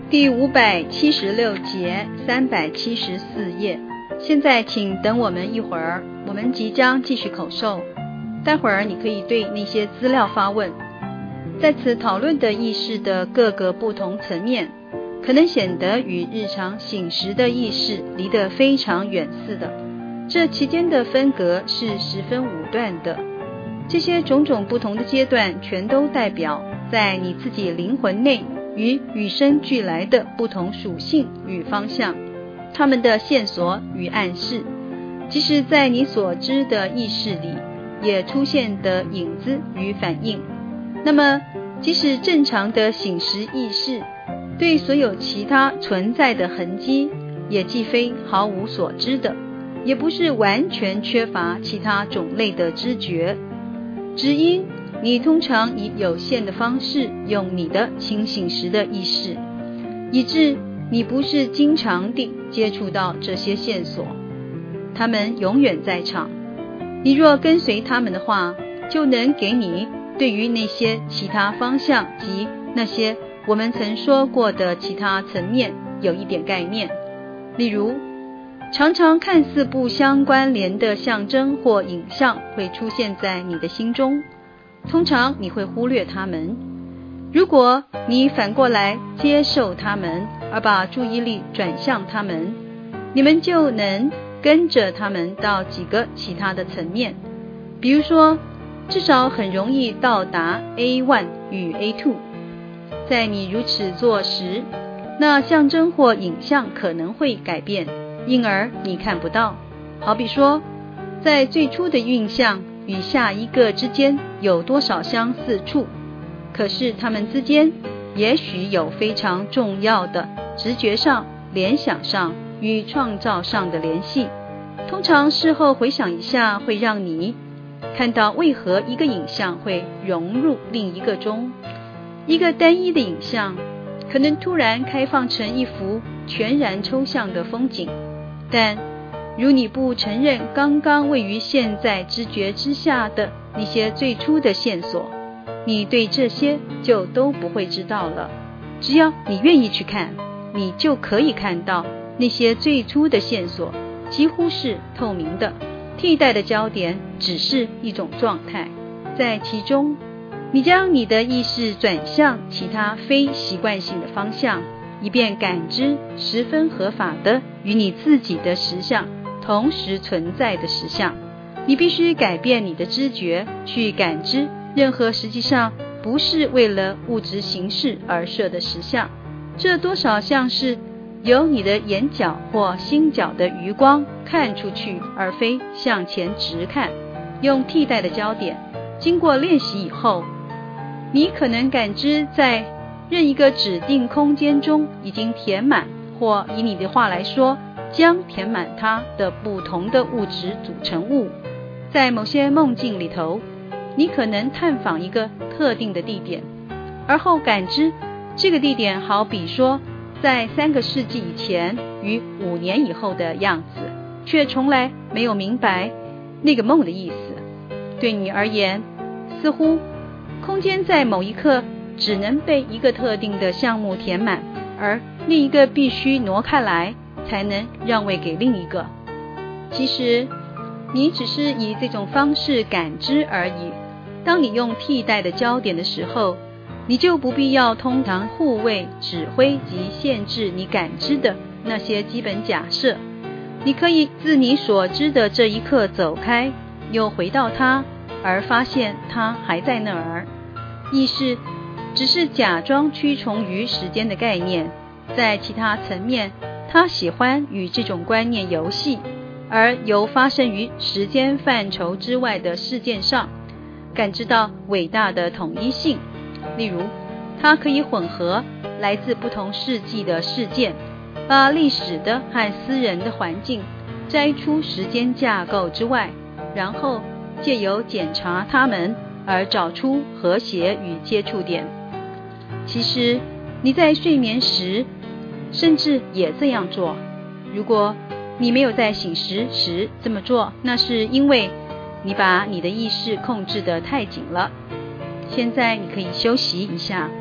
第576节374页。现在请等我们一会儿，我们即将继续口授。待会儿你可以对那些资料发问。在此讨论的意识的各个不同层面，可能显得与日常醒时的意识离得非常远似的，这期间的分隔是十分武断的。这些种种不同的阶段全都代表在你自己灵魂内与生俱来的不同属性与方向，它们的线索与暗示，即使在你所知的意识里也出现的影子与反应。那么即使正常的醒时意识对所有其他存在的痕迹也既非毫无所知的，也不是完全缺乏其他种类的知觉，只因你通常以有限的方式用你的清醒时的意识，以致你不是经常地接触到这些线索，它们永远在场。你若跟随它们的话，就能给你对于那些其他方向及那些我们曾说过的其他层面有一点概念。例如，常常看似不相关联的象征或影像会出现在你的心中，通常你会忽略它们。如果你反过来接受它们，而把注意力转向它们，你们就能跟着它们到几个其他的层面。比如说，至少很容易到达 A1 与 A2。 在你如此做时，那象征或影像可能会改变，因而你看不到。好比说，在最初的印象与下一个之间有多少相似处，可是它们之间也许有非常重要的直觉上、联想上与创造上的联系。通常事后回想一下，会让你看到为何一个影像会融入另一个中。一个单一的影像可能突然开放成一幅全然抽象的风景，但如你不承认刚刚位于现在知觉之下的那些最初的线索，你对这些就都不会知道了。只要你愿意去看，你就可以看到那些最初的线索几乎是透明的，替代的焦点只是一种状态，在其中你将你的意识转向其他非习惯性的方向，以便感知十分合法的与你自己的实相同时存在的实相。你必须改变你的知觉，去感知任何实际上不是为了物质形式而设的实相。这多少像是由你的眼角或心角的余光看出去，而非向前直看。用替代的焦点，经过练习以后，你可能感知在任一个指定空间中已经填满，或以你的话来说，将填满它的不同的物质组成物。在某些梦境里头，你可能探访一个特定的地点，而后感知这个地点好比说在3个世纪以前与5年以后的样子，却从来没有明白那个梦的意思。对你而言，似乎空间在某一刻只能被一个特定的项目填满，而另一个必须挪开来才能让位给另一个。其实你只是以这种方式感知而已。当你用替代的焦点的时候，你就不必要通常护卫、指挥及限制你感知的那些基本假设。你可以自你所知的这一刻走开，又回到它，而发现它还在那儿。意识只是假装屈从于时间的概念，在其他层面，它喜欢与这种观念游戏，而由发生于时间范畴之外的事件上感知到伟大的统一性。例如，它可以混合来自不同世纪的事件，把历史的和私人的环境摘出时间架构之外，然后借由检查它们而找出和谐与接触点。其实你在睡眠时甚至也这样做。如果你没有在醒时这么做，那是因为你把你的意识控制得太紧了。现在你可以休息一下。